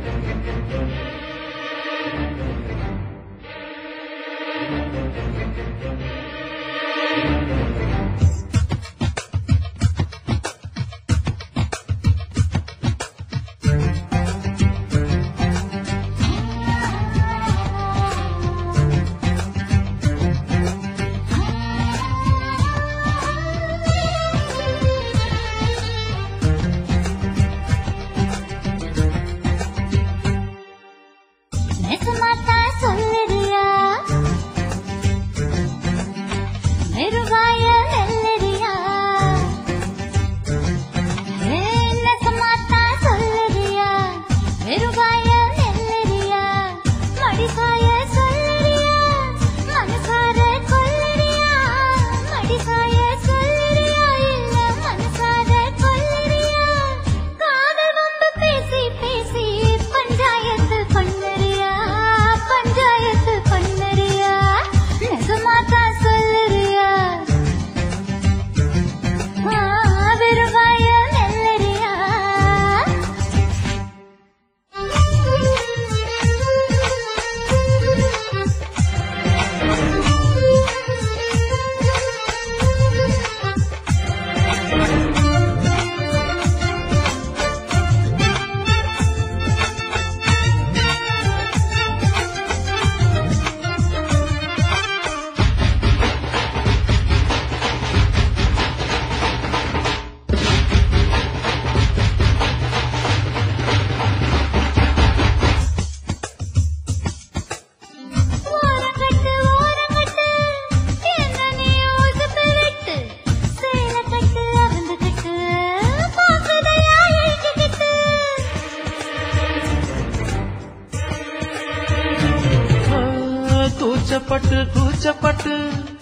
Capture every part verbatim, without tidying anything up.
கூச்சப்பட்டு கூச்சப்பட்டு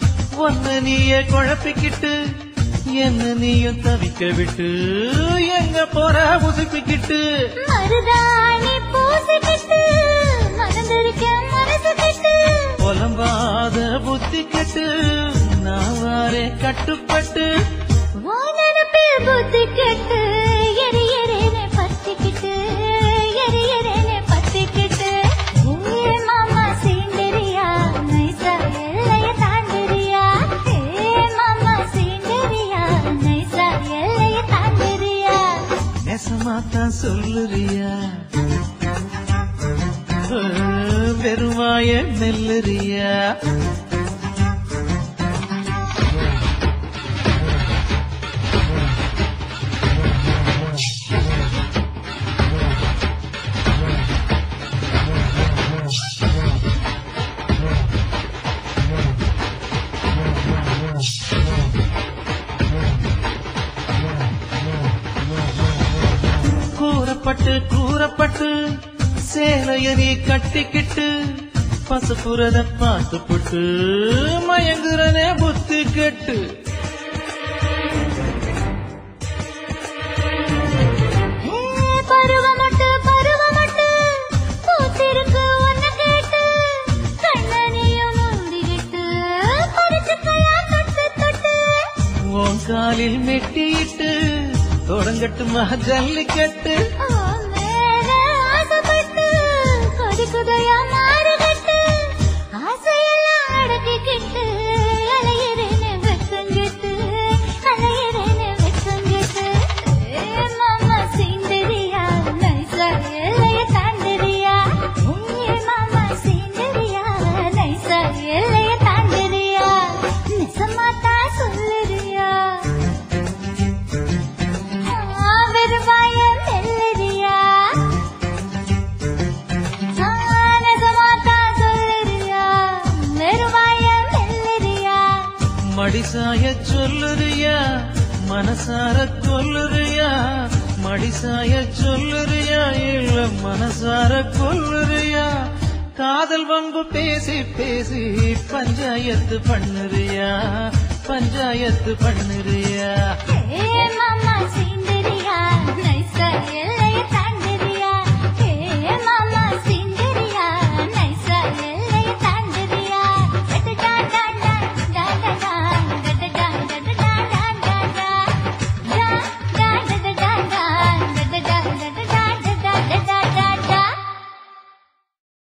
ஒன்னு நீயே குழப்பிக்கிட்டு என்ன நீயும் தவிக்க விட்டு எங்க போற உசுப்பிக்கிட்டு மருதாணி பூசிக்கிட்டு மறந்திருக்க மனசுக்கிட்டு புலம்பாத புத்தி கெட்டு நான் வாரே கட்டுப்பட்டு வானரப்பில் புத்தி கெட்டு எரி எரேனே பத்திக்கிட்டு எரி எரேனே பத்திக்கிட்டு ஏ மாமா சீண்டரியா நைசா எல்லைய தாண்டிரியா ஏ மாமா சீண்டரியா நைசா எல்லைய தாண்டிரியா நெசமாத்தான் சொல்லுறியா வெறுவாய மெல்லுறியா கூறப்பட்டு கூறப்பட்டு சேலைய நீ கட்டிக்கிட்டு பசுப்புறத பார்த்துப்பட்டு மயங்குறனே புத்தி கெட்டு பருவமட்டு பருவமட்டு பூத்திருக்கு ஒன்ன கேட்டு கண்ணனியும் முந்திக்கிட்டு பறிச்சுக்கையா தொட்டு தொட்டு உன் காலில் மெட்டிட்டு தொடங்கட்டுமா ஜல்லிக்கட்டு மேல ஆசைப்பட்டு கொதிக்குதையா மாறுகிட்டு ஆசையெல்லாம் அடக்கிக்கிட்டு அலையிறேனே வெக்கங்கிட்டு அலையிறேனே வெக்கங்கிட்டு ஏ மாமா சீண்டரியா நைசா எல்லைய தாண்டிரியா ஏ மாமா சீண்டரியா நைசா எல்லைய தாண்டிரியா நிசமாத்தா சொல்லுறியா மடிசாய சொல்லுறியா மனசார கொல்லுறியா மடிசாய சொல்லுறியா இல்ல மனசார கொல்லுறியா காதல் வம்பு பேசி பேசி பஞ்சாயத்து பண்ணுறியா பஞ்சாயத்து பண்ணுறியா ஏ மாமா சீண்டரியா நைசா